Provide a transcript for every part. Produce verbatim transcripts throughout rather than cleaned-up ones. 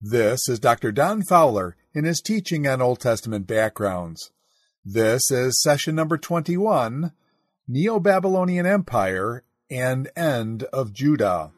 This is Doctor Don Fowler in his teaching on Old Testament backgrounds. This is session number twenty-one, Neo-Babylonian Empire and End of Judah.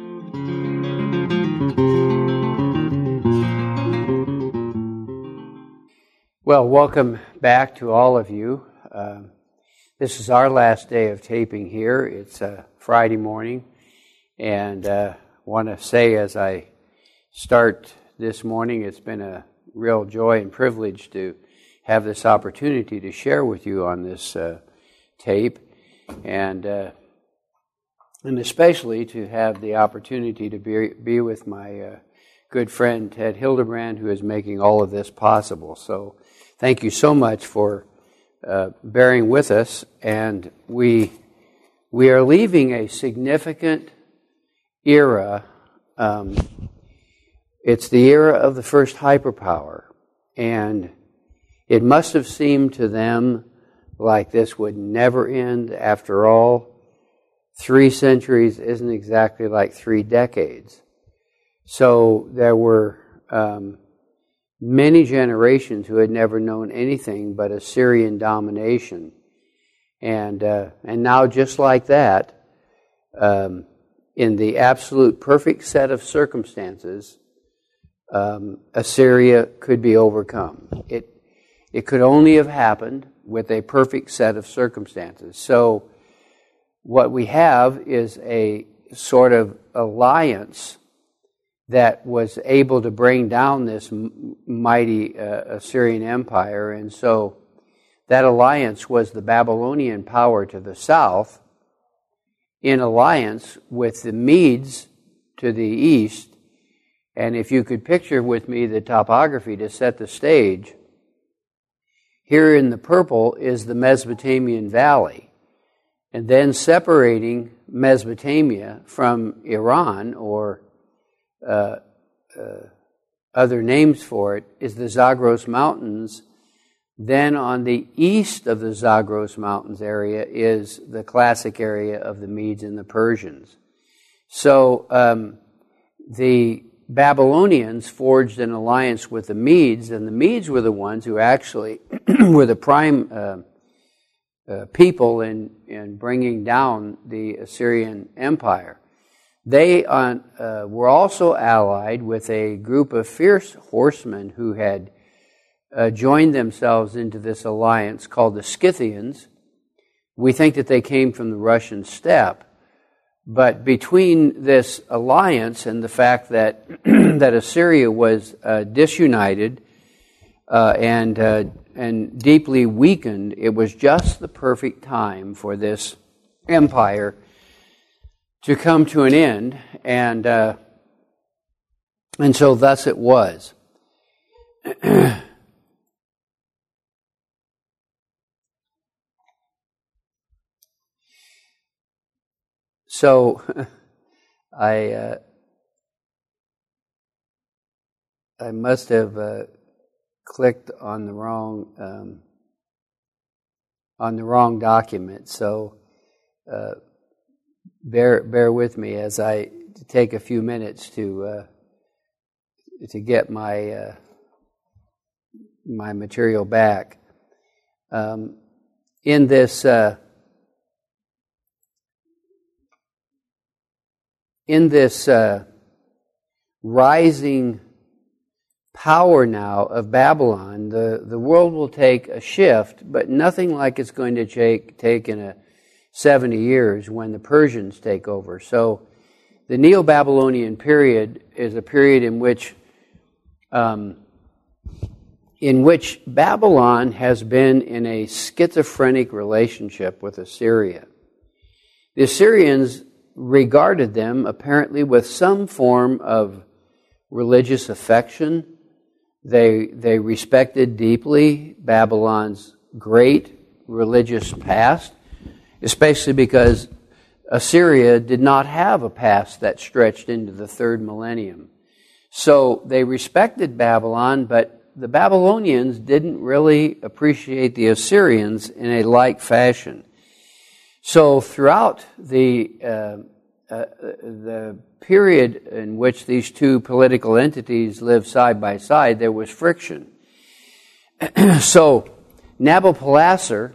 Well, welcome back to all of you. Uh, this is our last day of taping here. It's a Friday morning, and uh, want to say as I start this morning, it's been a real joy and privilege to have this opportunity to share with you on this uh, tape, and uh, and especially to have the opportunity to be be with my uh, good friend Ted Hildebrand, who is making all of this possible. So thank you so much for uh, bearing with us, and we we are leaving a significant era. Um, it's the era of the first hyperpower, and it must have seemed to them like this would never end. After all, three centuries isn't exactly like three decades. So there were um, many generations who had never known anything but Assyrian domination. And uh, and now, just like that, um, in the absolute perfect set of circumstances, um, Assyria could be overcome. It it could only have happened with a perfect set of circumstances. So what we have is a sort of alliance that was able to bring down this m- mighty uh, Assyrian empire. And so that alliance was the Babylonian power to the south, in alliance with the Medes to the east. And if you could picture with me the topography to set the stage, here in the purple is the Mesopotamian Valley. And then separating Mesopotamia from Iran, or uh, uh, other names for it, is the Zagros Mountains. Then on the east of the Zagros Mountains area is the classic area of the Medes and the Persians. So um, the Babylonians forged an alliance with the Medes, and the Medes were the ones who actually were the prime uh, uh, people in, in bringing down the Assyrian Empire. They uh, uh, were also allied with a group of fierce horsemen who had uh, joined themselves into this alliance called the Scythians. We think that they came from the Russian steppe. But between this alliance and the fact that that Assyria was uh, disunited uh, and uh, and deeply weakened, it was just the perfect time for this empire to come to an end, and uh, and so thus it was. So, I uh, I must have uh, clicked on the wrong um, on the wrong document. So, uh, bear bear with me as I take a few minutes to uh, to get my uh, my material back. Um, in this. Uh, In this uh, rising power now of Babylon, the, the world will take a shift, but nothing like it's going to take, take in a seventy years when the Persians take over. So the Neo-Babylonian period is a period in which um, in which Babylon has been in a schizophrenic relationship with Assyria. The Assyrians regarded them apparently with some form of religious affection. They they respected deeply Babylon's great religious past, especially because Assyria did not have a past that stretched into the third millennium. So they respected Babylon, but the Babylonians didn't really appreciate the Assyrians in a like fashion. So throughout the uh, uh, the period in which these two political entities lived side by side, there was friction. So Nabopolassar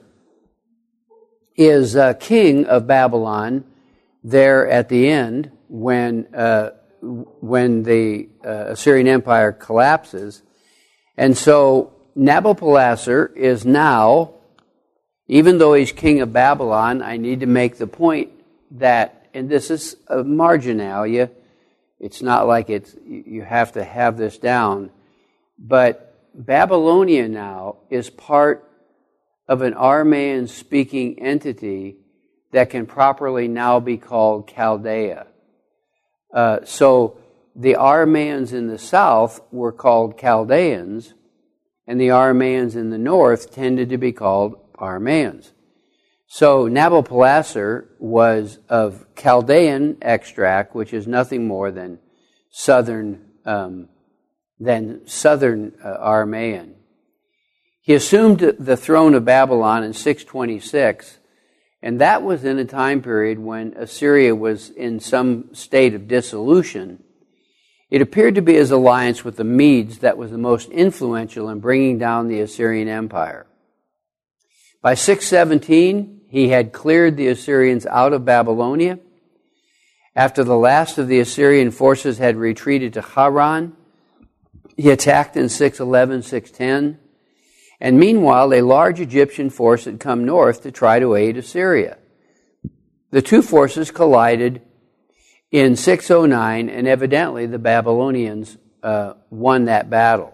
is uh, king of Babylon there at the end when uh, when the uh, Assyrian Empire collapses. And so Nabopolassar is now, even though he's king of Babylon, I need to make the point that, and this is a marginalia, it's not like it's you have to have this down, but Babylonia now is part of an Aramaean-speaking entity that can properly now be called Chaldea. Uh, so the Aramaeans in the south were called Chaldeans, and the Aramaeans in the north tended to be called Aramaeans. So Nabopolassar was of Chaldean extract, which is nothing more than southern um, than southern uh, Aramaean. He assumed the throne of Babylon in six twenty-six, and that was in a time period when Assyria was in some state of dissolution. It appeared to be his alliance with the Medes that was the most influential in bringing down the Assyrian Empire. By six seventeen, he had cleared the Assyrians out of Babylonia. After the last of the Assyrian forces had retreated to Haran, he attacked in six eleven, six ten. And meanwhile, a large Egyptian force had come north to try to aid Assyria. The two forces collided in six oh nine, and evidently the Babylonians uh, won that battle.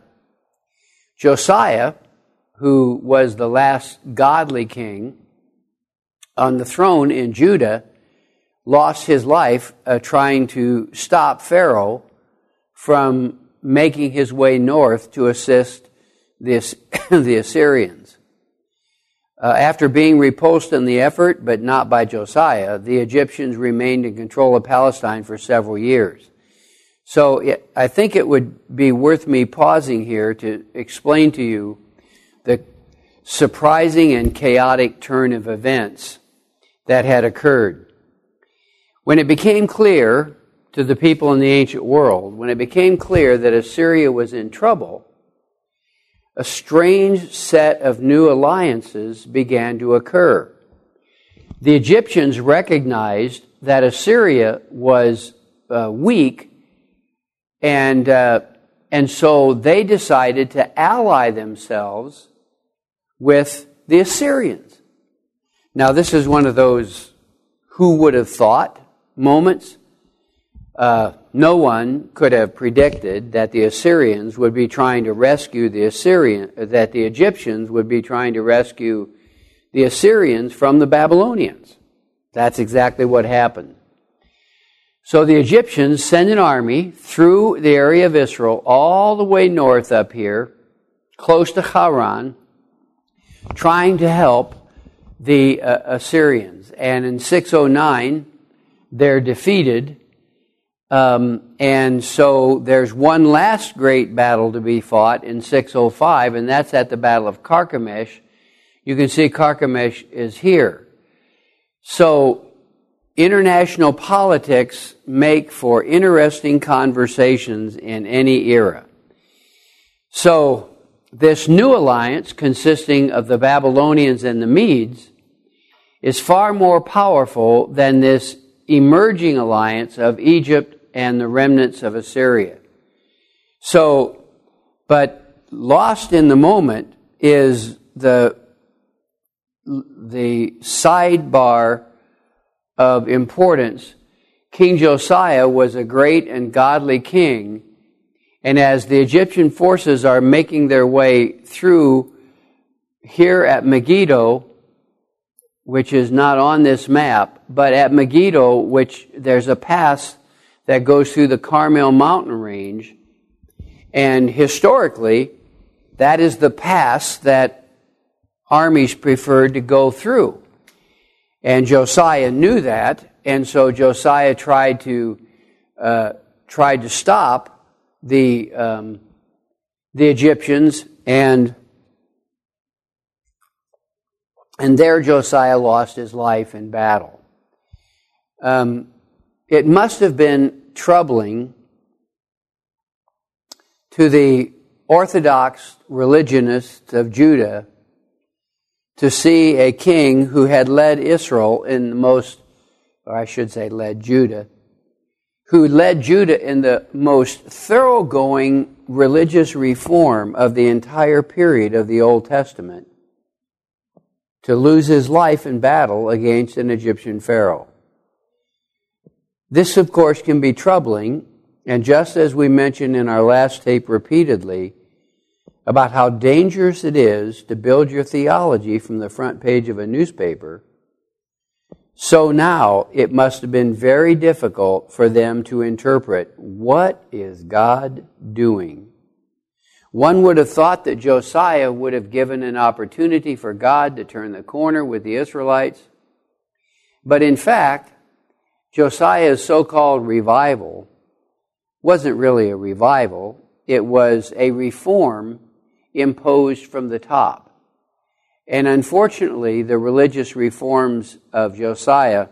Josiah, who was the last godly king on the throne in Judah, lost his life uh, trying to stop Pharaoh from making his way north to assist the, the Assyrians. Uh, after being repulsed in the effort, but not by Josiah, the Egyptians remained in control of Palestine for several years. So it, I think it would be worth me pausing here to explain to you the surprising and chaotic turn of events that had occurred. When it became clear to the people in the ancient world, when it became clear that Assyria was in trouble, a strange set of new alliances began to occur. The Egyptians recognized that Assyria was uh, weak, and uh, and so they decided to ally themselves with the Assyrians. Now, this is one of those who would have thought moments. Uh, no one could have predicted that the Assyrians would be trying to rescue the Assyrian, that the Egyptians would be trying to rescue the Assyrians from the Babylonians. That's exactly what happened. So the Egyptians send an army through the area of Israel all the way north up here, close to Haran, trying to help the uh, Assyrians. And in six oh nine, they're defeated. Um, and so there's one last great battle to be fought in six oh five, and that's at the Battle of Carchemish. You can see Carchemish is here. So international politics make for interesting conversations in any era. So this new alliance, consisting of the Babylonians and the Medes, is far more powerful than this emerging alliance of Egypt and the remnants of Assyria. So, but lost in the moment is the the sidebar of importance. King Josiah was a great and godly king, and as the Egyptian forces are making their way through here at Megiddo, which is not on this map, but at Megiddo, which there's a pass that goes through the Carmel mountain range, and historically, that is the pass that armies preferred to go through. And Josiah knew that, and so Josiah tried to uh, tried to stop the um, the Egyptians, and and there Josiah lost his life in battle. Um, it must have been troubling to the Orthodox religionists of Judah to see a king who had led Israel in the most, or I should say led Judah, who led Judah in the most thoroughgoing religious reform of the entire period of the Old Testament, to lose his life in battle against an Egyptian pharaoh. This, of course, can be troubling, and just as we mentioned in our last tape repeatedly about how dangerous it is to build your theology from the front page of a newspaper, so now it must have been very difficult for them to interpret, what is God doing? One would have thought that Josiah would have given an opportunity for God to turn the corner with the Israelites. But in fact, Josiah's so-called revival wasn't really a revival. It was a reform imposed from the top. And unfortunately, the religious reforms of Josiah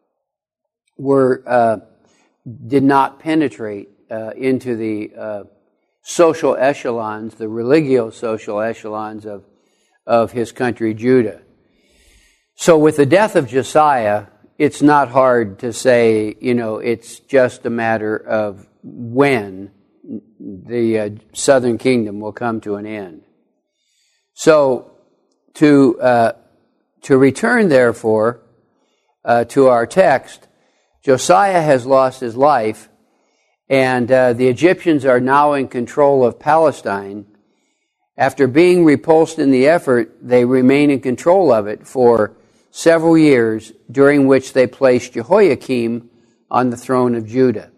were uh, did not penetrate uh, into the uh, social echelons, the religio-social echelons of, of his country, Judah. So with the death of Josiah, it's not hard to say, you know, it's just a matter of when the uh, southern kingdom will come to an end. So, to uh, to return, therefore, uh, to our text, Josiah has lost his life, and uh, the Egyptians are now in control of Palestine. After being repulsed in the effort, they remain in control of it for several years, during which they placed Jehoiakim on the throne of Judah.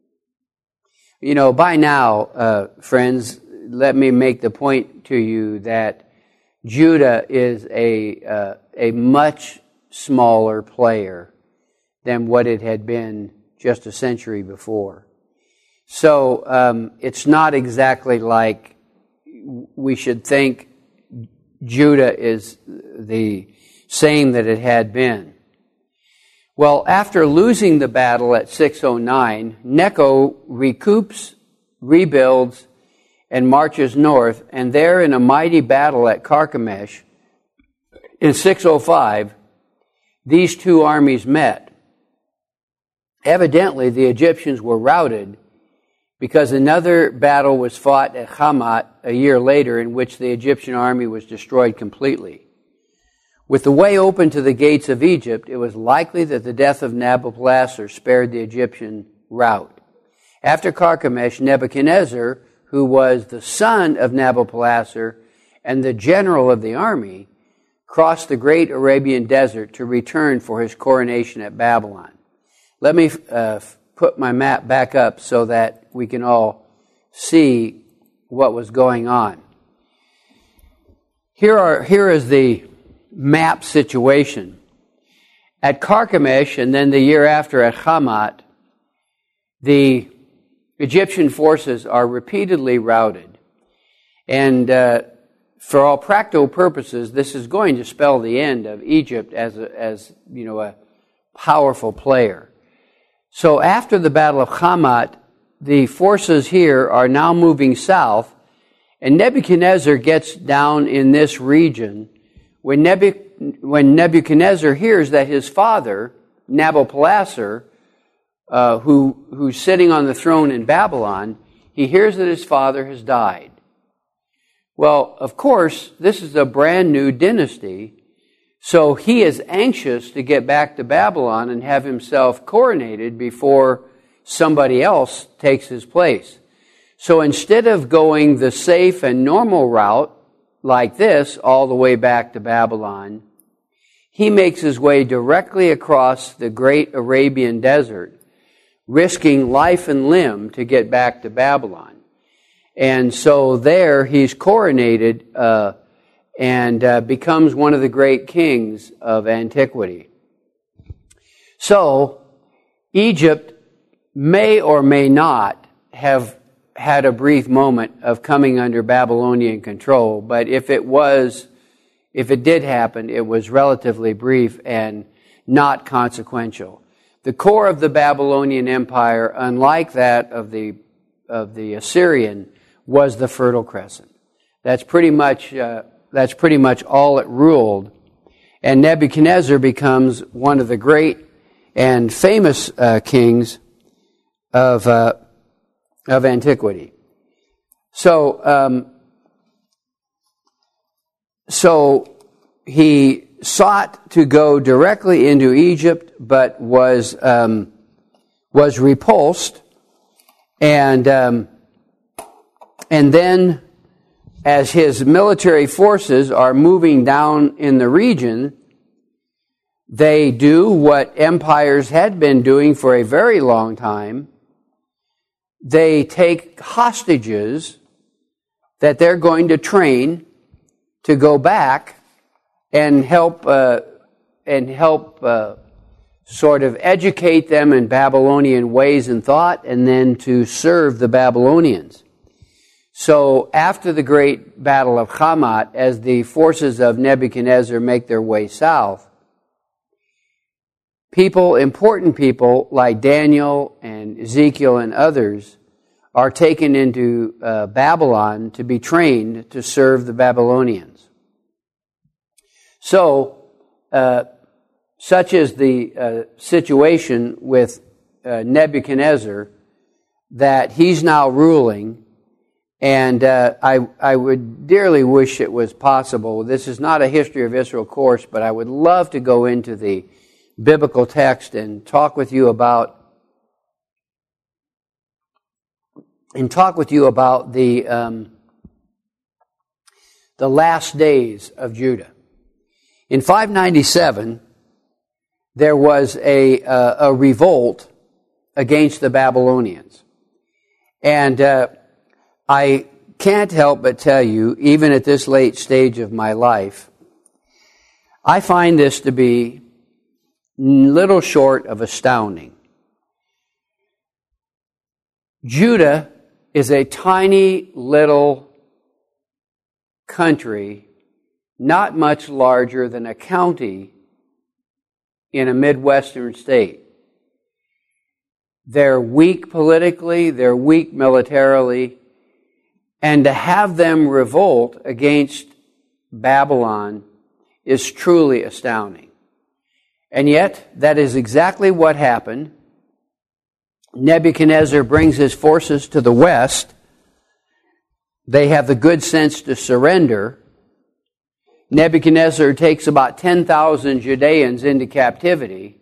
You know, by now, uh, friends, let me make the point to you that Judah is a uh, a much smaller player than what it had been just a century before. So um, it's not exactly like we should think Judah is the same that it had been. Well, after losing the battle at six oh nine, Necho recoups, rebuilds, and marches north, and there in a mighty battle at Carchemish in six oh five, these two armies met. Evidently, the Egyptians were routed because another battle was fought at Hamath a year later, in which the Egyptian army was destroyed completely. With the way open to the gates of Egypt, it was likely that the death of Nabopolassar spared the Egyptian rout. After Carchemish, Nebuchadnezzar, who was the son of Nabopolassar and the general of the army, crossed the great Arabian desert to return for his coronation at Babylon. Let me uh, put my map back up so that we can all see what was going on. Here are here is the map situation. At Carchemish, and then the year after at Hamath, the Egyptian forces are repeatedly routed. And uh, for all practical purposes, this is going to spell the end of Egypt as a, as you know a powerful player. So after the Battle of Hamath, the forces here are now moving south, and Nebuchadnezzar gets down in this region. When, Nebuch- when Nebuchadnezzar hears that his father, Nabopolassar, uh, who, who's sitting on the throne in Babylon, he hears that his father has died. Well, of course, this is a brand new dynasty, so he is anxious to get back to Babylon and have himself coronated before somebody else takes his place. So instead of going the safe and normal route, like this, all the way back to Babylon, he makes his way directly across the great Arabian desert, risking life and limb to get back to Babylon. And so there he's coronated uh, and uh, becomes one of the great kings of antiquity. So Egypt may or may not have had a brief moment of coming under Babylonian control, but if it was, if it did happen, it was relatively brief and not consequential. The core of the Babylonian Empire, unlike that of the of the Assyrian, was the Fertile Crescent. That's pretty much uh, that's pretty much all it ruled. And Nebuchadnezzar becomes one of the great and famous uh, kings of uh, of antiquity. So, um, so he sought to go directly into Egypt, but was um, was repulsed, and um, and then, as his military forces are moving down in the region, they do what empires had been doing for a very long time. They take hostages that they're going to train to go back and help uh, and help uh, sort of educate them in Babylonian ways and thought, and then to serve the Babylonians. So after the great battle of Hamat, as the forces of Nebuchadnezzar make their way south, people, important people like Daniel and Ezekiel and others are taken into uh, Babylon to be trained to serve the Babylonians. So, uh, such is the uh, situation with uh, Nebuchadnezzar, that he's now ruling, and uh, I, I would dearly wish it was possible. This is not a History of Israel course, but I would love to go into the biblical text and talk with you about and talk with you about the um, the last days of Judah. In five ninety-seven, there was a, uh, a revolt against the Babylonians. And uh, I can't help but tell you, even at this late stage of my life, I find this to be little short of astounding. Judah is a tiny little country, not much larger than a county in a Midwestern state. They're weak politically, they're weak militarily, and to have them revolt against Babylon is truly astounding. And yet, that is exactly what happened. Nebuchadnezzar brings his forces to the west. They have the good sense to surrender. Nebuchadnezzar takes about ten thousand Judeans into captivity.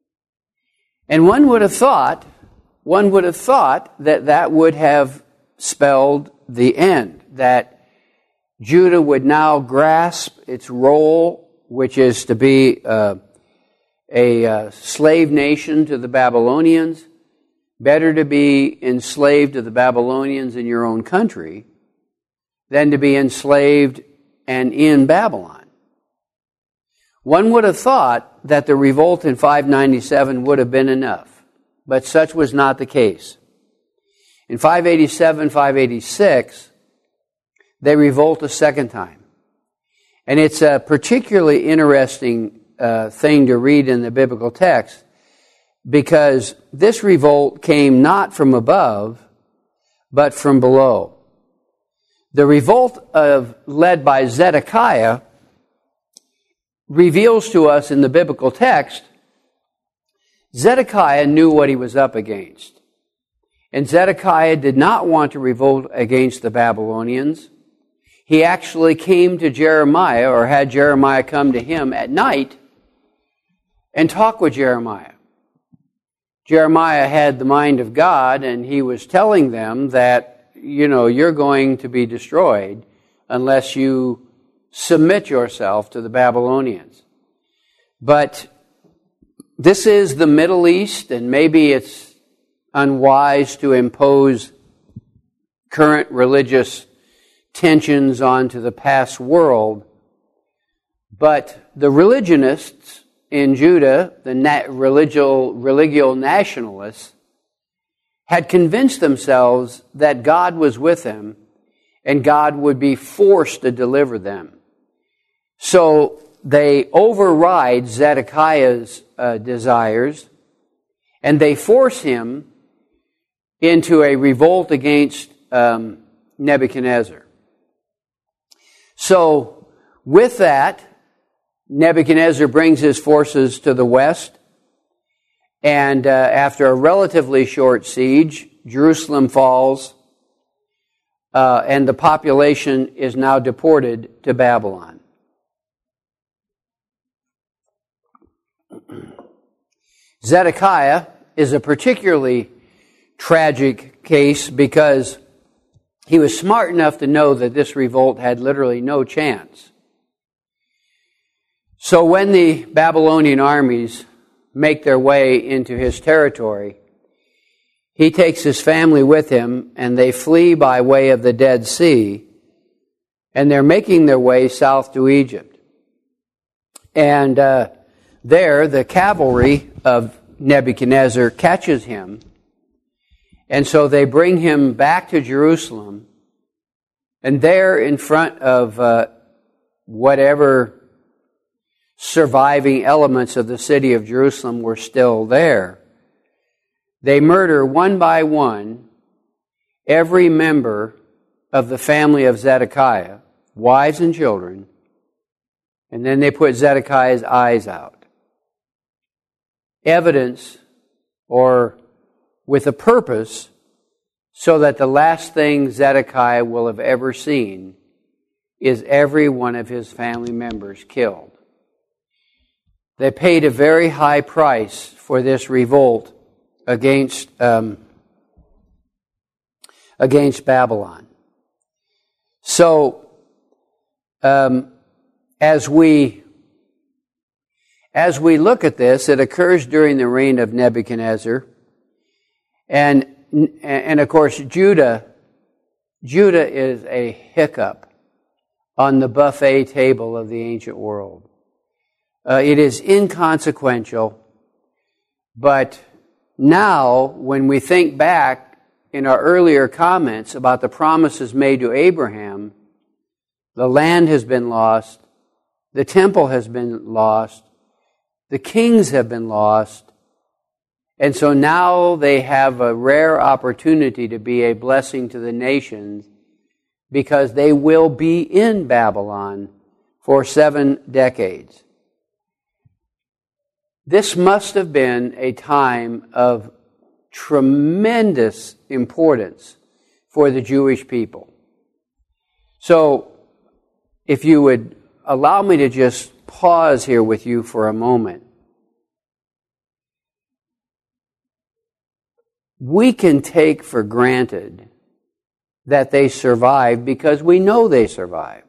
And one would have thought, one would have thought that that would have spelled the end, that Judah would now grasp its role, which is to be uh, a uh, slave nation to the Babylonians. Better to be enslaved to the Babylonians in your own country than to be enslaved and in Babylon. One would have thought that the revolt in five ninety-seven would have been enough, but such was not the case. In five eighty-seven, five eighty-six, they revolt a second time. And it's a particularly interesting uh, thing to read in the biblical text, because this revolt came not from above, but from below. The revolt of, led by Zedekiah reveals to us in the biblical text, Zedekiah knew what he was up against. And Zedekiah did not want to revolt against the Babylonians. He actually came to Jeremiah, or had Jeremiah come to him at night and talk with Jeremiah. Jeremiah had the mind of God, and he was telling them that, you know, you're going to be destroyed unless you submit yourself to the Babylonians. But this is the Middle East, and maybe it's unwise to impose current religious tensions onto the past world. But the religionists in Judah, the nat- religio, religio nationalists, had convinced themselves that God was with them and God would be forced to deliver them. So they override Zedekiah's uh, desires, And they force him into a revolt against um, Nebuchadnezzar. So, with that, Nebuchadnezzar brings his forces to the west, and uh, after a relatively short siege, Jerusalem falls, uh, and the population is now deported to Babylon. Zedekiah is a particularly tragic case because he was smart enough to know that this revolt had literally no chance. So when the Babylonian armies make their way into his territory, he takes his family with him, and they flee by way of the Dead Sea, and they're making their way south to Egypt. And uh, there, the cavalry of Nebuchadnezzar catches him, and so they bring him back to Jerusalem, and there in front of uh, whatever surviving elements of the city of Jerusalem were still there, they murder one by one every member of the family of Zedekiah, wives and children, and then they put Zedekiah's eyes out. Evidence, or with a purpose, so that the last thing Zedekiah will have ever seen is every one of his family members killed. They paid a very high price for this revolt against um, against Babylon. So, um, as we as we look at this, it occurs during the reign of Nebuchadnezzar, and and of course Judah. Judah is a hiccup on the buffet table of the ancient world. Uh, it is inconsequential, but now, when we think back in our earlier comments about the promises made to Abraham, the land has been lost, the temple has been lost, the kings have been lost, and so now they have a rare opportunity to be a blessing to the nations because they will be in Babylon for seven decades. This must have been a time of tremendous importance for the Jewish people. So, if you would allow me to just pause here with you for a moment. We can take for granted that they survived because we know they survived.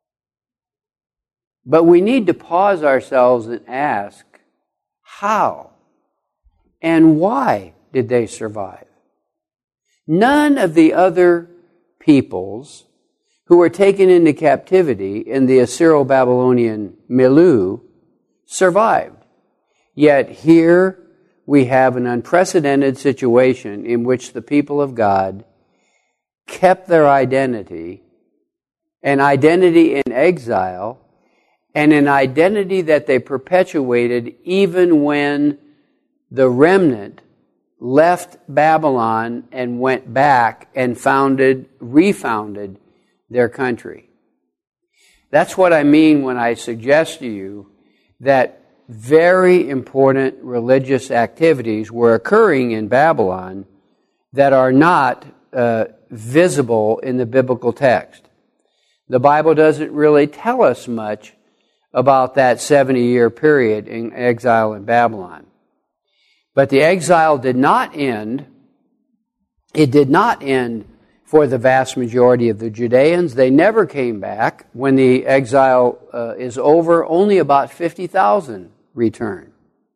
But we need to pause ourselves and ask, how and why did they survive? None of the other peoples who were taken into captivity in the Assyro-Babylonian milieu survived. Yet here we have an unprecedented situation in which the people of God kept their identity, an identity in exile, and an identity that they perpetuated even when the remnant left Babylon and went back and founded, refounded their country. That's what I mean when I suggest to you that very important religious activities were occurring in Babylon that are not uh, visible in the biblical text. The Bible doesn't really tell us much about that seventy-year period in exile in Babylon. But the exile did not end. It did not end for the vast majority of the Judeans. They never came back. When the exile uh, is over, only about fifty thousand return.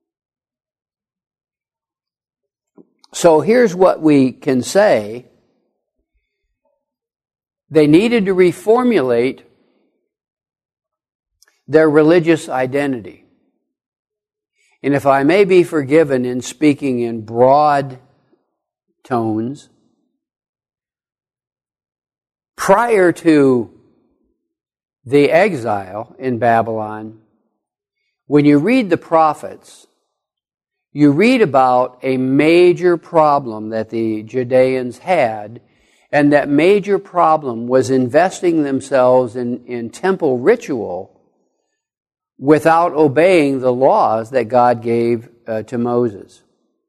So here's what we can say. They needed to reformulate their religious identity. And if I may be forgiven in speaking in broad tones, prior to the exile in Babylon, when you read the prophets, you read about a major problem that the Judeans had, and that major problem was investing themselves in, in temple ritual without obeying the laws that God gave uh, to Moses.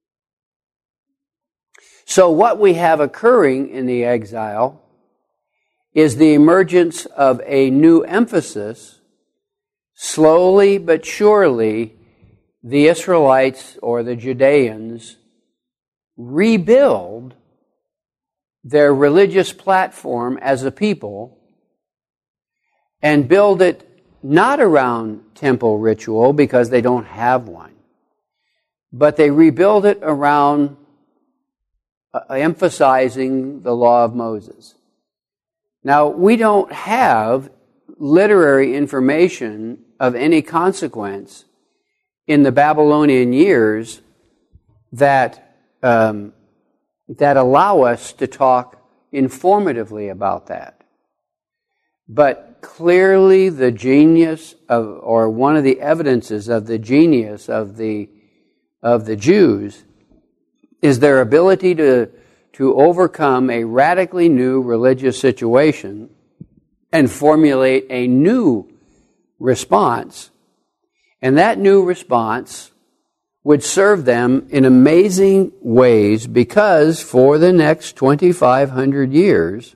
So what we have occurring in the exile is the emergence of a new emphasis. Slowly but surely, the Israelites or the Judeans rebuild their religious platform as a people and build it not around temple ritual because they don't have one, but they rebuild it around uh, emphasizing the law of Moses. Now, we don't have literary information of any consequence in the Babylonian years that um, that allow us to talk informatively about that. But clearly the genius of, or one of the evidences of the genius of the of the Jews is their ability to, to overcome a radically new religious situation and formulate a new response. And that new response would serve them in amazing ways because for the next twenty-five hundred years,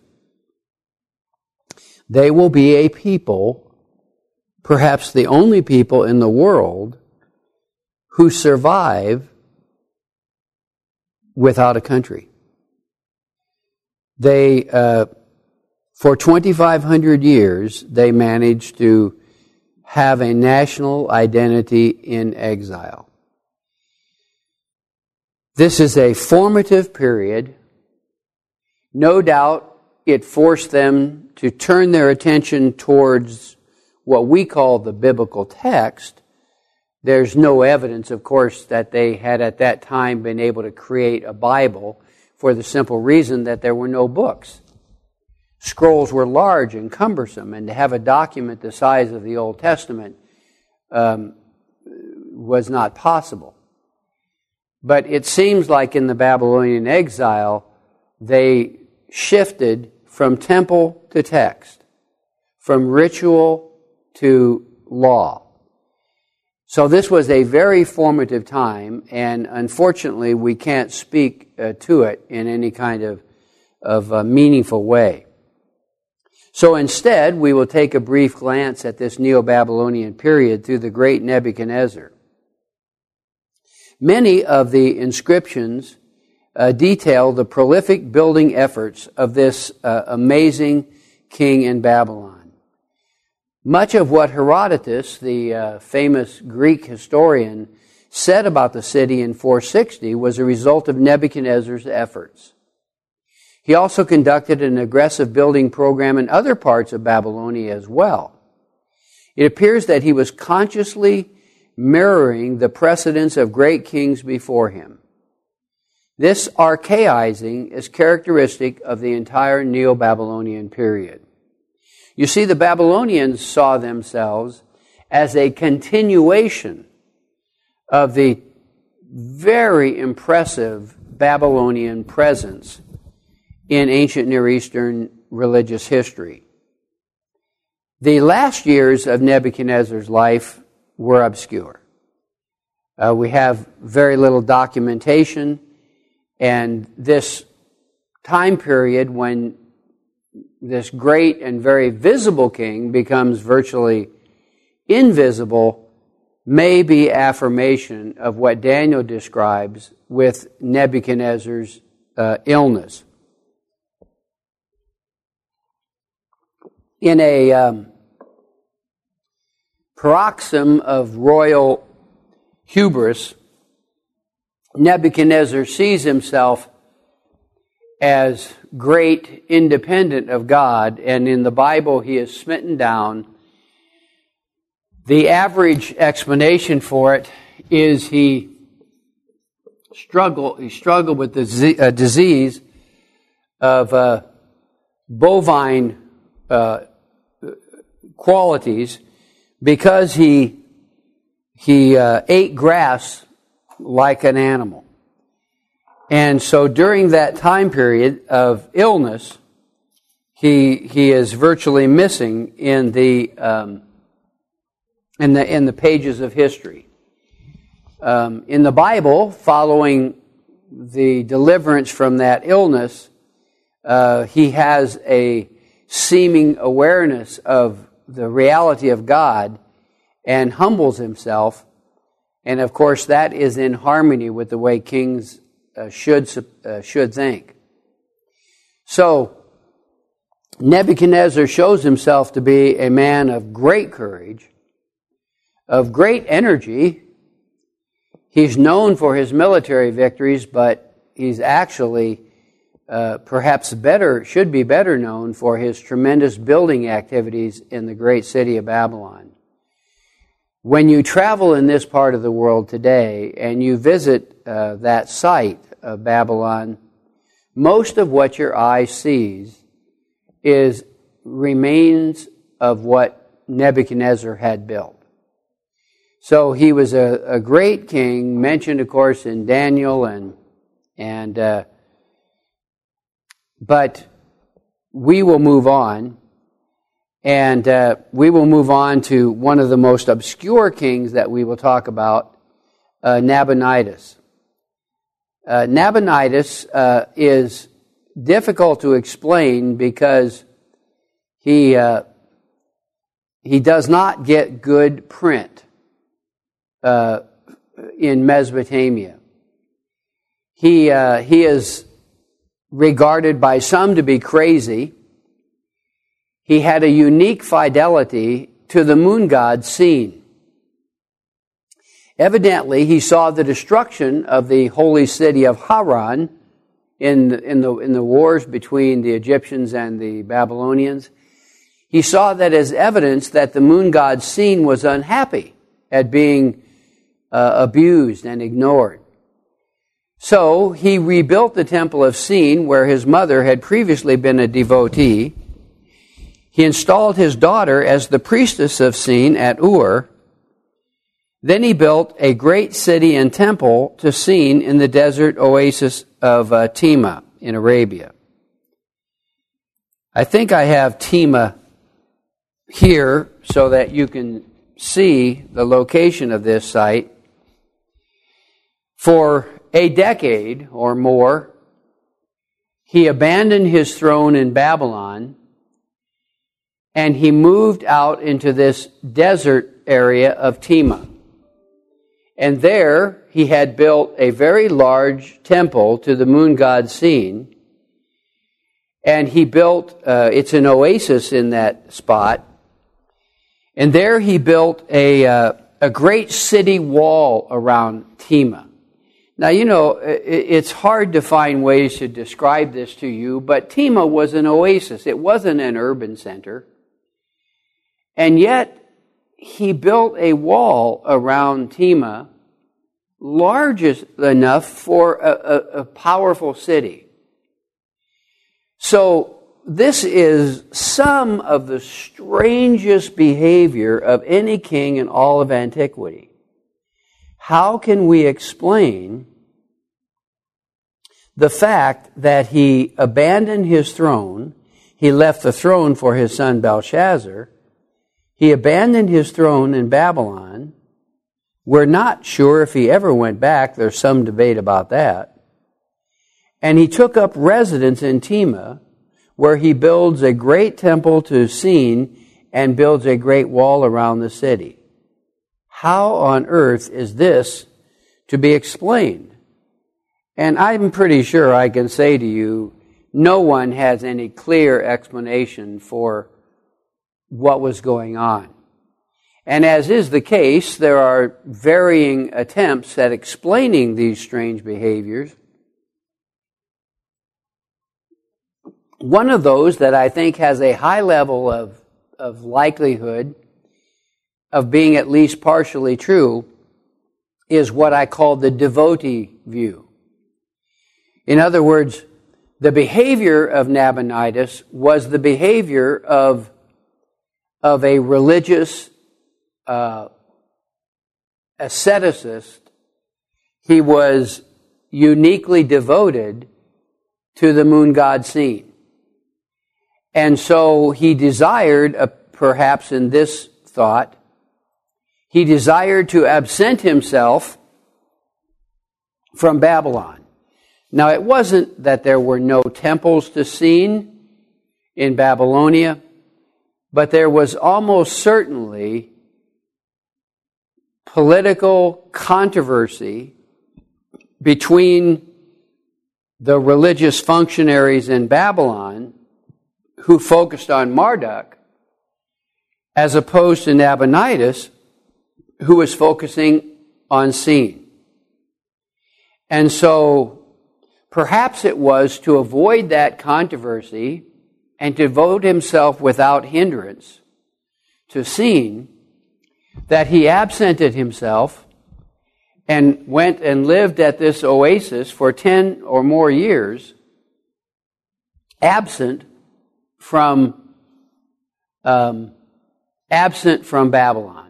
they will be a people, perhaps the only people in the world, who survive without a country. They, uh, for twenty-five hundred years, they managed to have a national identity in exile. This is a formative period. No doubt it forced them to turn their attention towards what we call the biblical text. There's no evidence, of course, that they had at that time been able to create a Bible for the simple reason that there were no books. Scrolls were large and cumbersome, and to have a document the size of the Old Testament um, was not possible. But it seems like in the Babylonian exile, they shifted from temple to text, from ritual to law. So this was a very formative time, and unfortunately we can't speak uh, to it in any kind of, of uh, meaningful way. So instead, we will take a brief glance at this Neo-Babylonian period through the great Nebuchadnezzar. Many of the inscriptions uh, detail the prolific building efforts of this uh, amazing king in Babylon. Much of what Herodotus, the uh, famous Greek historian, said about the city in four sixty was a result of Nebuchadnezzar's efforts. He also conducted an aggressive building program in other parts of Babylonia as well. It appears that he was consciously mirroring the precedents of great kings before him. This archaizing is characteristic of the entire Neo-Babylonian period. You see, the Babylonians saw themselves as a continuation of the very impressive Babylonian presence in ancient Near Eastern religious history. The last years of Nebuchadnezzar's life were obscure. Uh, we have very little documentation, and this time period when this great and very visible king becomes virtually invisible may be affirmation of what Daniel describes with Nebuchadnezzar's uh, illness. In a um, paroxysm of royal hubris, Nebuchadnezzar sees himself as great, independent of God, and in the Bible he is smitten down. The average explanation for it is he struggled, he struggled with the uh, disease of uh, bovine uh, qualities because he he uh, ate grass like an animal. And so during that time period of illness, he he is virtually missing in the um, in the in the pages of history. Um, in the Bible, following the deliverance from that illness, uh, he has a seeming awareness of the reality of God and humbles himself. And of course, that is in harmony with the way kings uh, should uh, should think. So, Nebuchadnezzar shows himself to be a man of great courage, of great energy. He's known for his military victories, but he's actually uh, perhaps better, should be better known for his tremendous building activities in the great city of Babylon. When you travel in this part of the world today and you visit uh, that site of Babylon, most of what your eye sees is remains of what Nebuchadnezzar had built. So he was a, a great king, mentioned, of course, in Daniel, and and uh, but we will move on, and uh, we will move on to one of the most obscure kings that we will talk about, uh, Nabonidus. Uh, Nabonidus uh, is difficult to explain because he uh, he does not get good print uh, in Mesopotamia. He uh, he is regarded by some to be crazy. He had a unique fidelity to the moon god Sin. Evidently, he saw the destruction of the holy city of Haran in the, in the in the wars between the Egyptians and the Babylonians. He saw that as evidence that the moon god Sin was unhappy at being uh, abused and ignored. So he rebuilt the temple of Sin, where his mother had previously been a devotee. He installed his daughter as the priestess of Sin at Ur. Then he built a great city and temple to Sin in the desert oasis of uh, Tema in Arabia. I think I have Tema here so that you can see the location of this site. For a decade or more, he abandoned his throne in Babylon and he moved out into this desert area of Tema. And there he had built a very large temple to the moon god Sin. And he built, uh, it's an oasis in that spot. And there he built a, uh, a great city wall around Tema. Now, you know, it's hard to find ways to describe this to you, but Tema was an oasis. It wasn't an urban center. And yet, he built a wall around Tema large enough for a, a, a powerful city. So, this is some of the strangest behavior of any king in all of antiquity. How can we explain the fact that he abandoned his throne, he left the throne for his son Belshazzar, he abandoned his throne in Babylon? We're not sure if he ever went back. There's some debate about that. And he took up residence in Tema, where he builds a great temple to Sin and builds a great wall around the city. How on earth is this to be explained? And I'm pretty sure I can say to you, no one has any clear explanation for what was going on. And as is the case, there are varying attempts at explaining these strange behaviors. One of those that I think has a high level of, of likelihood of being at least partially true is what I call the devotee view. In other words, the behavior of Nabonidus was the behavior of, of a religious uh, asceticist. he was uniquely devoted to the moon god Sin. And so he desired, uh, perhaps in this thought, he desired to absent himself from Babylon. Now, it wasn't that there were no temples to Sin in Babylonia, but there was almost certainly political controversy between the religious functionaries in Babylon who focused on Marduk, as opposed to Nabonidus, who was focusing on Sin. And so perhaps it was to avoid that controversy and to devote himself without hindrance to Sin that he absented himself and went and lived at this oasis for ten or more years, absent from um, absent from Babylon.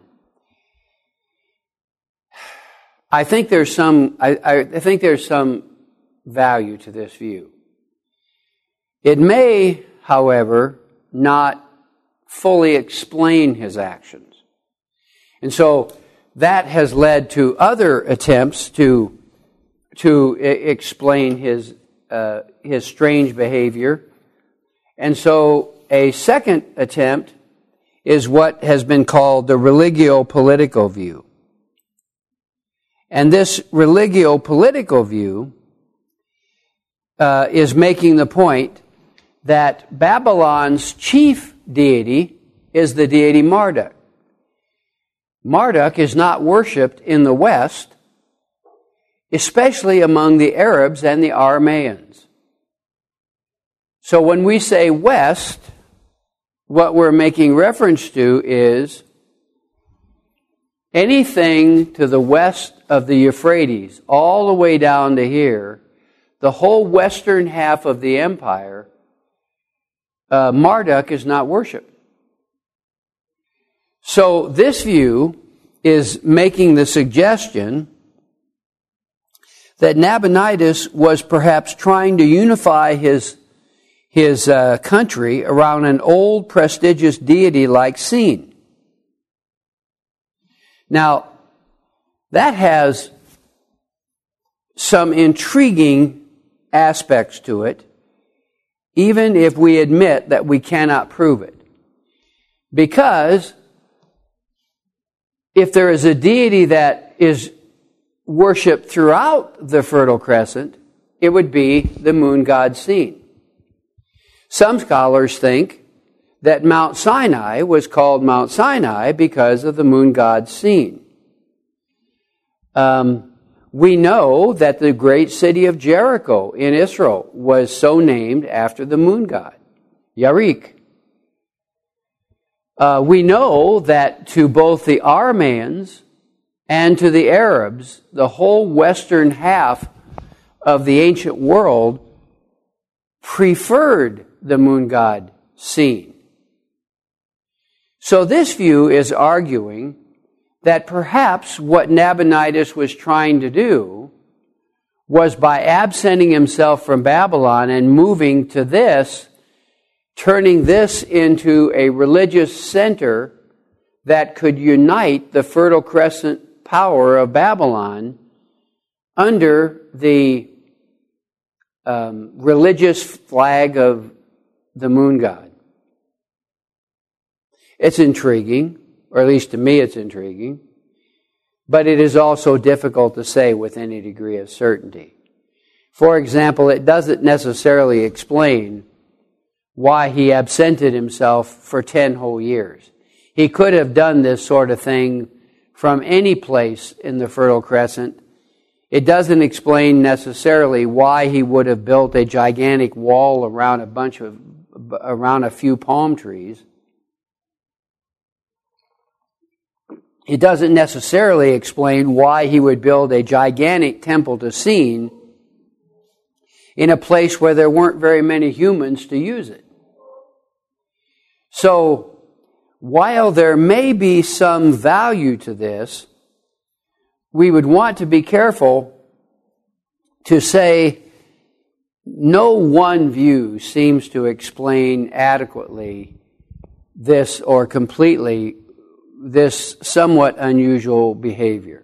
I think there's some. I, I think there's some value to this view. It may, however, not fully explain his actions, and so that has led to other attempts to to I- explain his uh, his strange behavior. And so a second attempt is what has been called the religio-political view. And this religio-political view uh, is making the point that Babylon's chief deity is the deity Marduk. Marduk is not worshipped in the West, especially among the Arabs and the Aramaeans. So when we say West, what we're making reference to is anything to the west of the Euphrates, all the way down to here, the whole western half of the empire, uh, Marduk is not worshipped. So this view is making the suggestion that Nabonidus was perhaps trying to unify his his uh, country around an old prestigious deity like Sin. Now, that has some intriguing aspects to it, even if we admit that we cannot prove it. Because if there is a deity that is worshipped throughout the Fertile Crescent, it would be the moon god Sin. Some scholars think that Mount Sinai was called Mount Sinai because of the moon god Sin. Um, we know that the great city of Jericho in Israel was so named after the moon god, Yarik. Uh, we know that to both the Aramaeans and to the Arabs, the whole western half of the ancient world preferred the moon god Sin. So this view is arguing that perhaps what Nabonidus was trying to do was, by absenting himself from Babylon and moving to this, turning this into a religious center that could unite the Fertile Crescent power of Babylon under the um, religious flag of the moon god. It's intriguing, or at least to me it's intriguing, but it is also difficult to say with any degree of certainty. For example, it doesn't necessarily explain why he absented himself for ten whole years. He could have done this sort of thing from any place in the Fertile Crescent. It doesn't explain necessarily why he would have built a gigantic wall around a bunch of around a few palm trees. It doesn't necessarily explain why he would build a gigantic temple to Sin in a place where there weren't very many humans to use it. So, while there may be some value to this, we would want to be careful to say no one view seems to explain adequately this or completely this somewhat unusual behavior.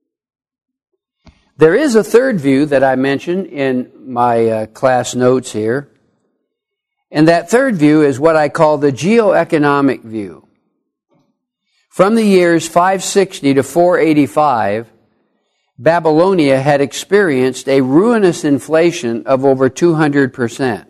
There is a third view that I mentioned in my uh, class notes here, and that third view is what I call the geoeconomic view. From the years five sixty to four eighty-five, Babylonia had experienced a ruinous inflation of over two hundred percent.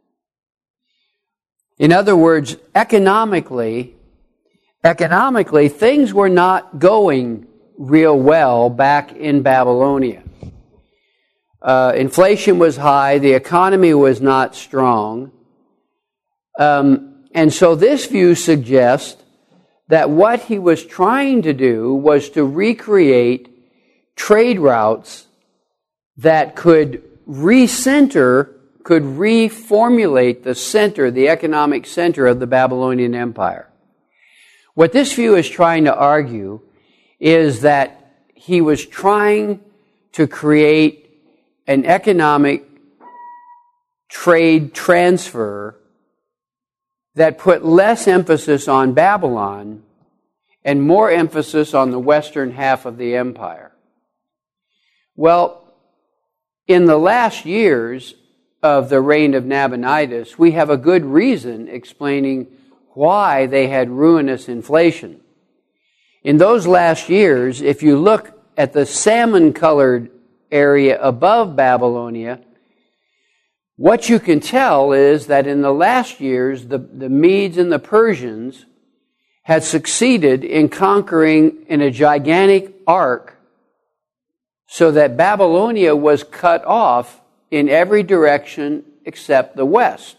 In other words, economically, economically, things were not going real well back in Babylonia. Uh, inflation was high, the economy was not strong. Um, and so this view suggests that what he was trying to do was to recreate trade routes that could recenter, could reformulate the center, the economic center of the Babylonian Empire. What this view is trying to argue is that he was trying to create an economic trade transfer that put less emphasis on Babylon and more emphasis on the western half of the empire. Well, in the last years of the reign of Nabonidus, we have a good reason explaining why they had ruinous inflation. In those last years, if you look at the salmon-colored area above Babylonia, what you can tell is that in the last years, the, the Medes and the Persians had succeeded in conquering in a gigantic arc so that Babylonia was cut off in every direction except the west.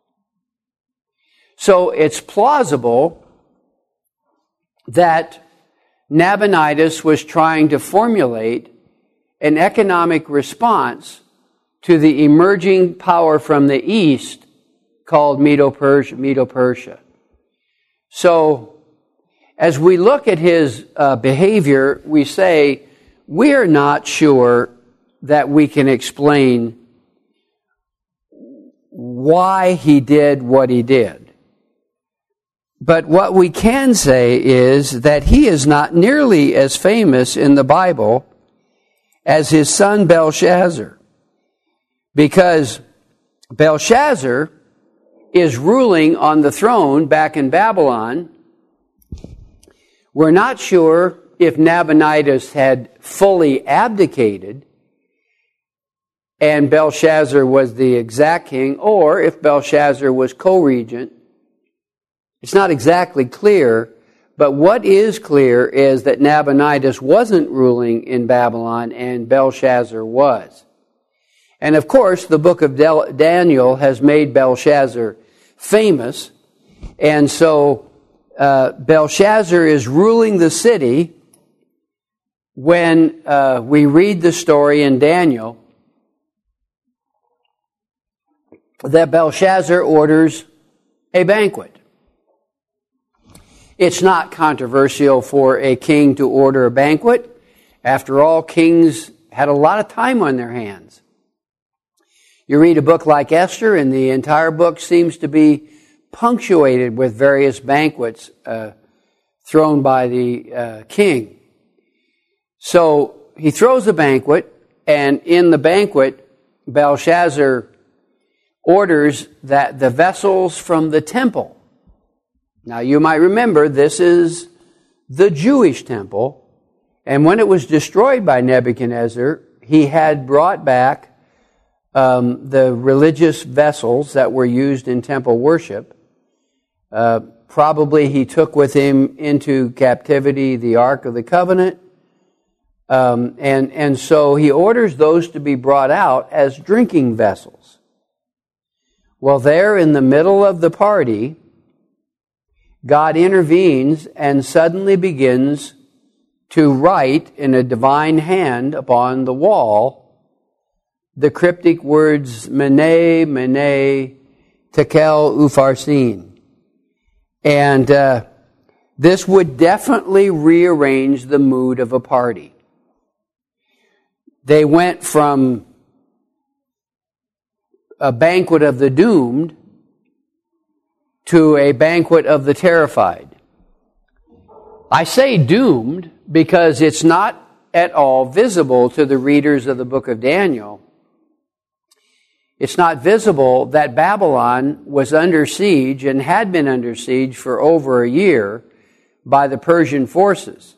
So it's plausible that Nabonidus was trying to formulate an economic response to the emerging power from the east called Medo-Persia. Medo-Persia. So, as we look at his uh, behavior, we say, we are not sure that we can explain why he did what he did. But what we can say is that he is not nearly as famous in the Bible as his son Belshazzar, because Belshazzar is ruling on the throne back in Babylon. We're not sure if Nabonidus had fully abdicated and Belshazzar was the exact king, or if Belshazzar was co-regent. It's not exactly clear, but what is clear is that Nabonidus wasn't ruling in Babylon and Belshazzar was. And of course, the book of Daniel has made Belshazzar famous, and so uh, Belshazzar is ruling the city when uh, we read the story in Daniel that Belshazzar orders a banquet. It's not controversial for a king to order a banquet. After all, kings had a lot of time on their hands. You read a book like Esther, and the entire book seems to be punctuated with various banquets uh, thrown by the uh, king. So he throws a banquet, and in the banquet, Belshazzar orders that the vessels from the temple. Now, you might remember, this is the Jewish temple, and when it was destroyed by Nebuchadnezzar, he had brought back um, the religious vessels that were used in temple worship. Uh, probably he took with him into captivity the Ark of the Covenant, um, and, and so he orders those to be brought out as drinking vessels. Well, there in the middle of the party, God intervenes and suddenly begins to write in a divine hand upon the wall the cryptic words Mene, Mene, Tekel, Upharsin. And uh, this would definitely rearrange the mood of a party. They went from a banquet of the doomed to a banquet of the terrified. I say doomed because it's not at all visible to the readers of the book of Daniel. It's not visible that Babylon was under siege and had been under siege for over a year by the Persian forces.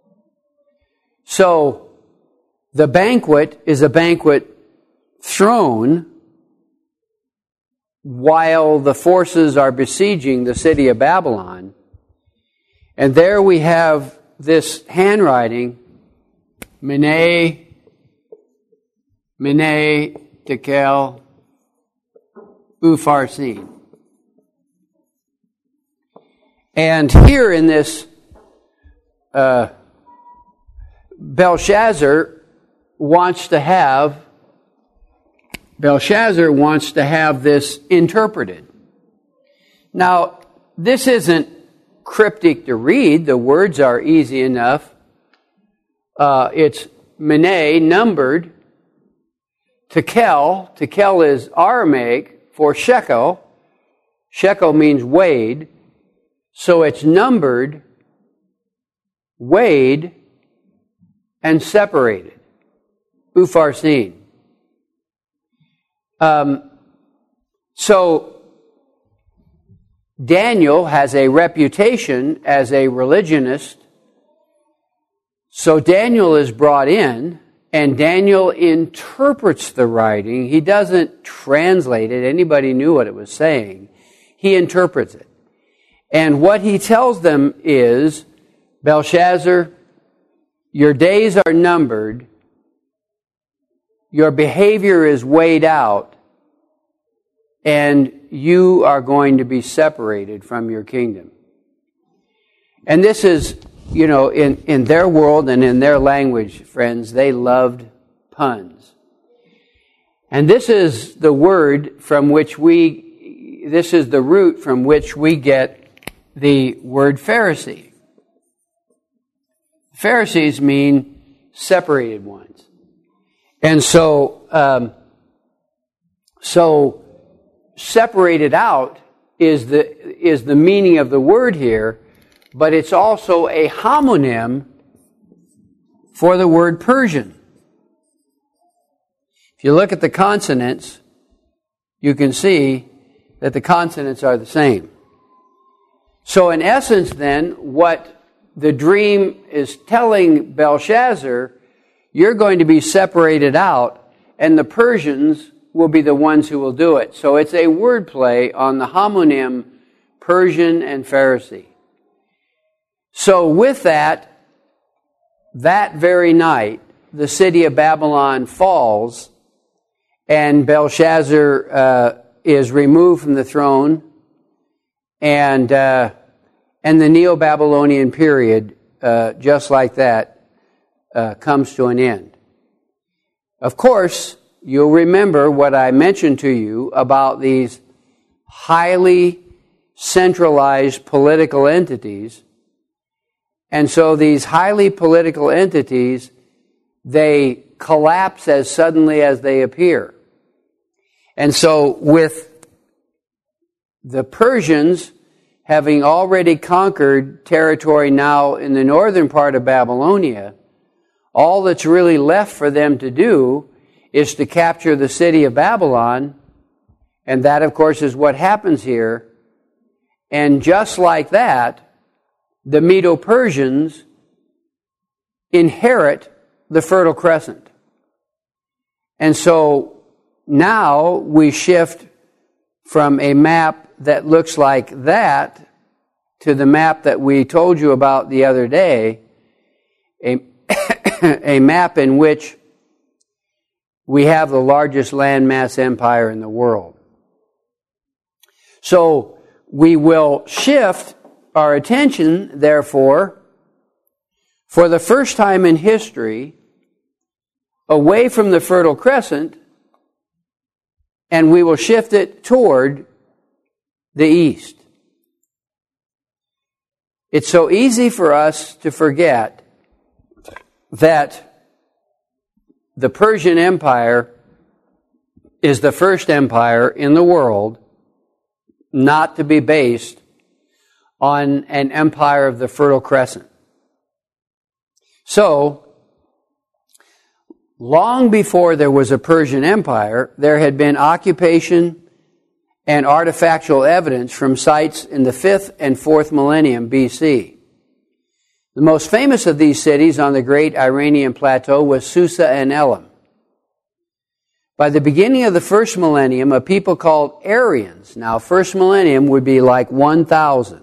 So, the banquet is a banquet thrown while the forces are besieging the city of Babylon. And there we have this handwriting, Mene, Mene, Tekel, Upharsin. And here in this, uh, Belshazzar wants to have, Belshazzar wants to have this interpreted. Now, this isn't cryptic to read. The words are easy enough. Uh, it's Mene, numbered. Tekel, Tekel is Aramaic for shekel. Shekel means weighed. So it's numbered, weighed, and separated. Upharsin. Um, so Daniel has a reputation as a religionist. So Daniel is brought in, and Daniel interprets the writing. He doesn't translate it. Anybody knew what it was saying. He interprets it. And what he tells them is, Belshazzar, your days are numbered. Your behavior is weighed out. And you are going to be separated from your kingdom. And this is, you know, in, in their world and in their language, friends, they loved puns. And this is the word from which we, this is the root from which we get the word Pharisee. Pharisees mean separated ones. And so, um, so separated out is the, is the meaning of the word here, but it's also a homonym for the word Persian. If you look at the consonants, you can see that the consonants are the same. So in essence then, what the dream is telling Belshazzar, you're going to be separated out, and the Persians will be the ones who will do it. So it's a wordplay on the homonym Persian and Pharisee. So with that, that very night, the city of Babylon falls, and Belshazzar uh, is removed from the throne, and uh, and the Neo-Babylonian period, uh, just like that, uh, comes to an end. Of course, you'll remember what I mentioned to you about these highly centralized political entities. And so these highly political entities, they collapse as suddenly as they appear. And so with the Persians having already conquered territory now in the northern part of Babylonia, all that's really left for them to do is to capture the city of Babylon, and that, of course, is what happens here. And just like that, the Medo-Persians inherit the Fertile Crescent. And so now we shift from a map that looks like that to the map that we told you about the other day, a, a map in which we have the largest landmass empire in the world. So we will shift our attention, therefore, for the first time in history, away from the Fertile Crescent, and we will shift it toward the east. It's so easy for us to forget that the Persian Empire is the first empire in the world not to be based on an empire of the Fertile Crescent. So, long before there was a Persian Empire, there had been occupation and artifactual evidence from sites in the fifth and fourth millennium B C. The most famous of these cities on the great Iranian plateau was Susa and Elam. By the beginning of the first millennium, a people called Aryans, now first millennium would be like one thousand.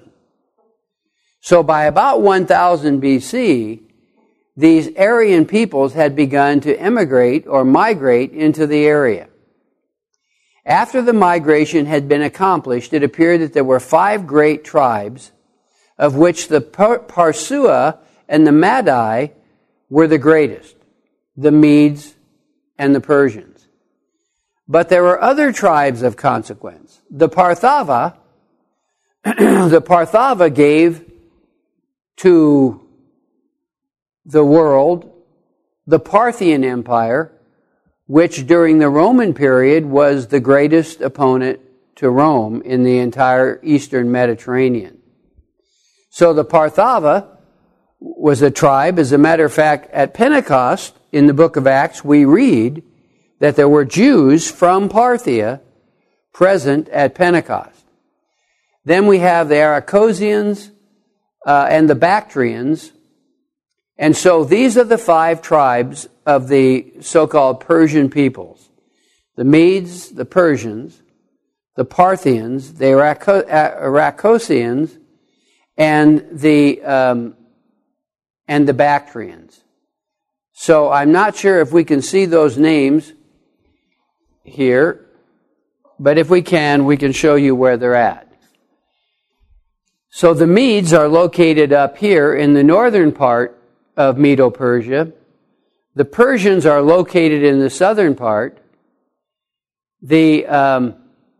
So by about one thousand B C, these Aryan peoples had begun to immigrate or migrate into the area. After the migration had been accomplished, it appeared that there were five great tribes, of which the Parsua and the Madai were the greatest, the Medes and the Persians. But there were other tribes of consequence. The Parthava, the Parthava gave to the world the Parthian Empire, which during the Roman period was the greatest opponent to Rome in the entire Eastern Mediterranean. So the Parthava was a tribe. As a matter of fact, at Pentecost, in the book of Acts, we read that there were Jews from Parthia present at Pentecost. Then we have the Arachosians uh, and the Bactrians. And so these are the five tribes of the so-called Persian peoples. The Medes, the Persians, the Parthians, the Arachosians, and the um, and the Bactrians. So I'm not sure if we can see those names here, but if we can, we can show you where they're at. So the Medes are located up here in the northern part of Medo-Persia. The Persians are located in the southern part. The, um,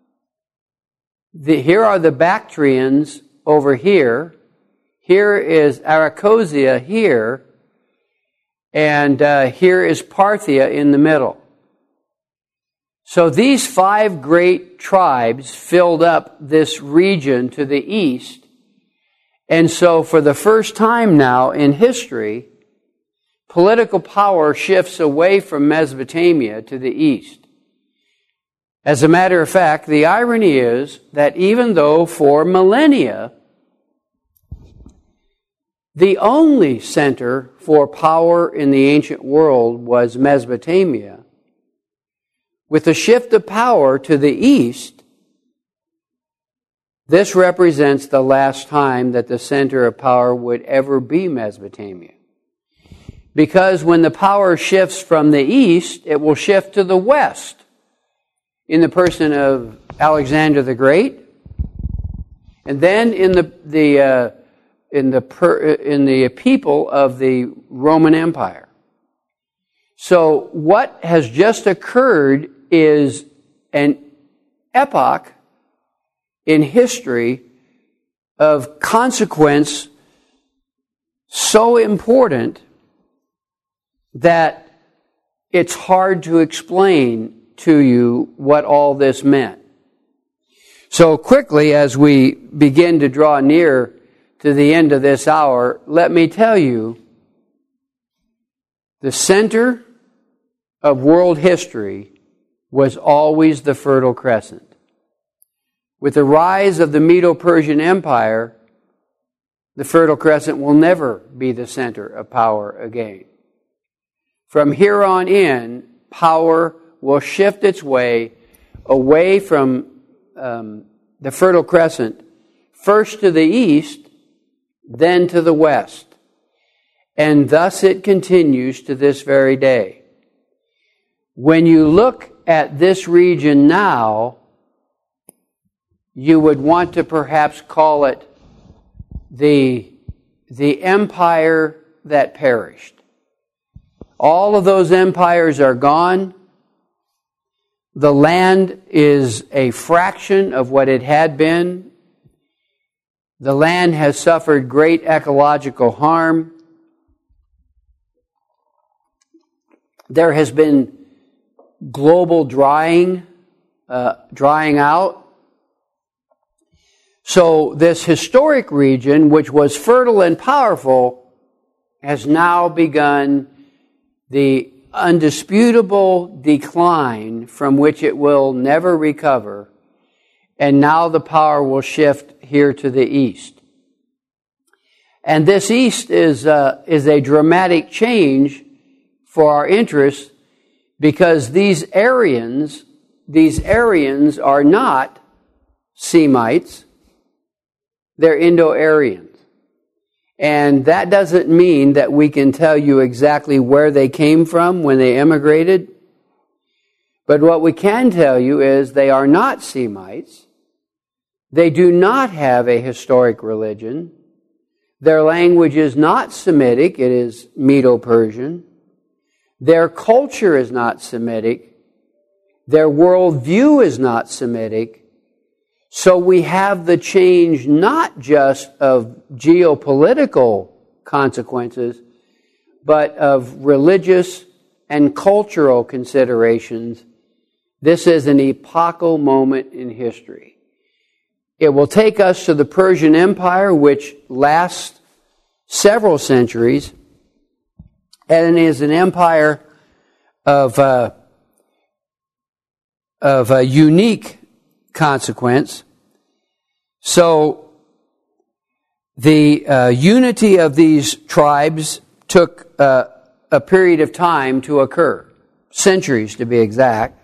the here are the Bactrians over here. Here is Arachosia here, and uh, here is Parthia in the middle. So these five great tribes filled up this region to the east. And so for the first time now in history, political power shifts away from Mesopotamia to the east. As a matter of fact, the irony is that even though for millennia, the only center for power in the ancient world was Mesopotamia, with the shift of power to the east, this represents the last time that the center of power would ever be Mesopotamia. Because when the power shifts from the east, it will shift to the west in the person of Alexander the Great, and then in the the uh, in the per, in the people of the Roman Empire. So what has just occurred is an epoch in history of consequence so important that it's hard to explain to you what all this meant. So quickly, as we begin to draw near to the end of this hour, let me tell you, the center of world history was always the Fertile Crescent. With the rise of the Medo-Persian Empire, the Fertile Crescent will never be the center of power again. From here on in, power will shift its way away from um, the Fertile Crescent, first to the east, then to the west. And thus it continues to this very day. When you look at this region now, you would want to perhaps call it the, the empire that perished. All of those empires are gone. The land is a fraction of what it had been. The land has suffered great ecological harm. There has been global drying uh, drying out. So this historic region, which was fertile and powerful, has now begun the undisputable decline from which it will never recover, and now the power will shift here to the east. And this east is uh, is a dramatic change for our interests, because these Aryans, these Aryans are not Semites, they're Indo-Aryans. And that doesn't mean that we can tell you exactly where they came from when they immigrated. But what we can tell you is they are not Semites. They do not have a historic religion. Their language is not Semitic, it is Medo-Persian. Their culture is not Semitic. Their worldview is not Semitic. So we have the change not just of geopolitical consequences, but of religious and cultural considerations. This is an epochal moment in history. It will take us to the Persian Empire, which lasts several centuries, and is an empire of uh, of a unique consequence. So the uh, unity of these tribes took uh, a period of time to occur, centuries to be exact.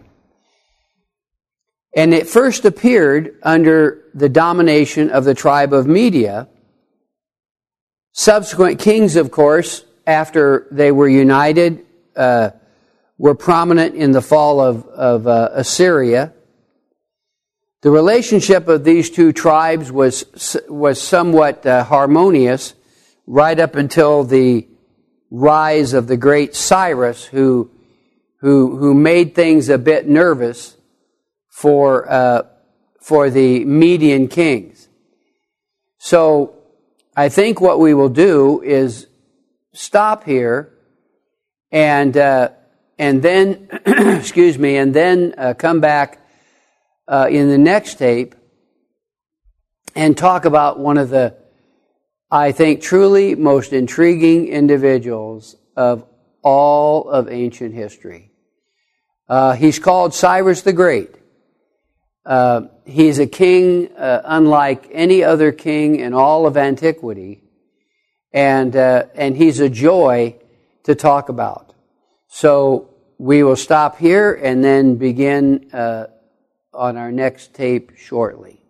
And it first appeared under the domination of the tribe of Media. Subsequent kings, of course, after they were united, uh, were prominent in the fall of, of uh, Assyria. The relationship of these two tribes was was somewhat uh, harmonious right up until the rise of the great Cyrus, who who who made things a bit nervous for uh, for the Median kings. So I think what we will do is stop here and uh, and then excuse me, and then uh, come back Uh, in the next tape and talk about one of the, I think, truly most intriguing individuals of all of ancient history. Uh, he's called Cyrus the Great. Uh, he's a king uh, unlike any other king in all of antiquity, and uh, and he's a joy to talk about. So we will stop here and then begin uh, on our next tape shortly.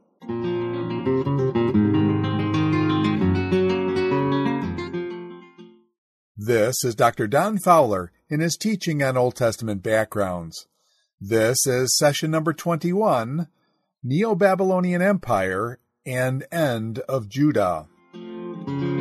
This is Doctor Don Fowler in his teaching on Old Testament backgrounds. This is session number twenty-one, Neo-Babylonian Empire and End of Judah.